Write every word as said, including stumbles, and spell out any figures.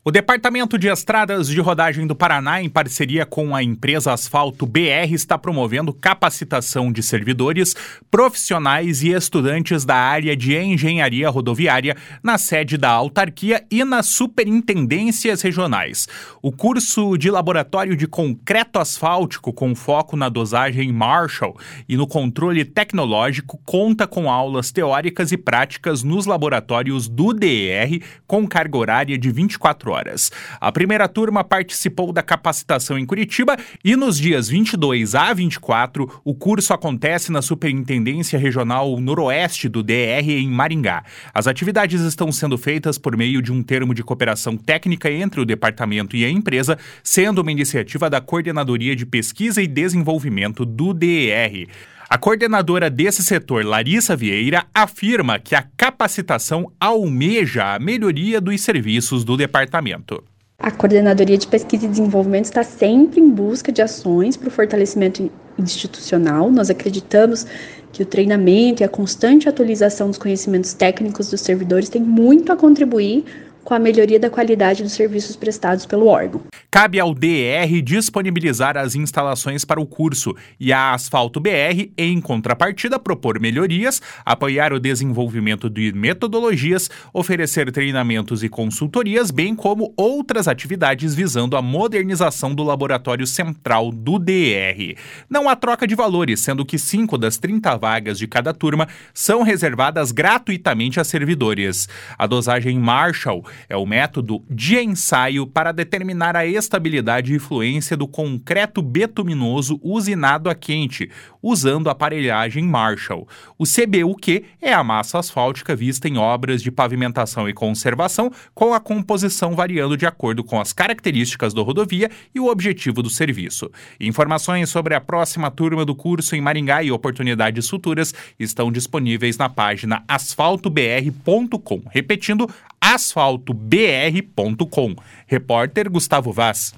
O Departamento de Estradas de Rodagem do Paraná, em parceria com a empresa Asfalto B R, está promovendo capacitação de servidores, profissionais e estudantes da área de engenharia rodoviária na sede da autarquia e nas superintendências regionais. O curso de laboratório de concreto asfáltico, com foco na dosagem Marshall e no controle tecnológico, conta com aulas teóricas e práticas nos laboratórios do D E R, com carga horária de vinte e quatro horas. A primeira turma participou da capacitação em Curitiba e nos dias vinte e dois a vinte e quatro o curso acontece na Superintendência Regional Noroeste do D E R em Maringá. As atividades estão sendo feitas por meio de um termo de cooperação técnica entre o departamento e a empresa, sendo uma iniciativa da Coordenadoria de Pesquisa e Desenvolvimento do D E R. A coordenadora desse setor, Larissa Vieira, afirma que a capacitação almeja a melhoria dos serviços do departamento. A Coordenadoria de Pesquisa e Desenvolvimento está sempre em busca de ações para o fortalecimento institucional. Nós acreditamos que o treinamento e a constante atualização dos conhecimentos técnicos dos servidores tem muito a contribuir com a melhoria da qualidade dos serviços prestados pelo órgão. Cabe ao D E R disponibilizar as instalações para o curso e a Asfalto B R, em contrapartida, propor melhorias, apoiar o desenvolvimento de metodologias, oferecer treinamentos e consultorias, bem como outras atividades visando a modernização do laboratório central do D E R. Não há troca de valores, sendo que cinco das trinta vagas de cada turma são reservadas gratuitamente a servidores. A dosagem Marshall é o método de ensaio para determinar a estabilidade e fluência do concreto betuminoso usinado a quente, usando a aparelhagem Marshall. O C B U Q é a massa asfáltica vista em obras de pavimentação e conservação, com a composição variando de acordo com as características da rodovia e o objetivo do serviço. Informações sobre a próxima turma do curso em Maringá e oportunidades futuras estão disponíveis na página asfalto b r ponto com. Repetindo, asfalto b r ponto com. Repórter Gustavo Vaz.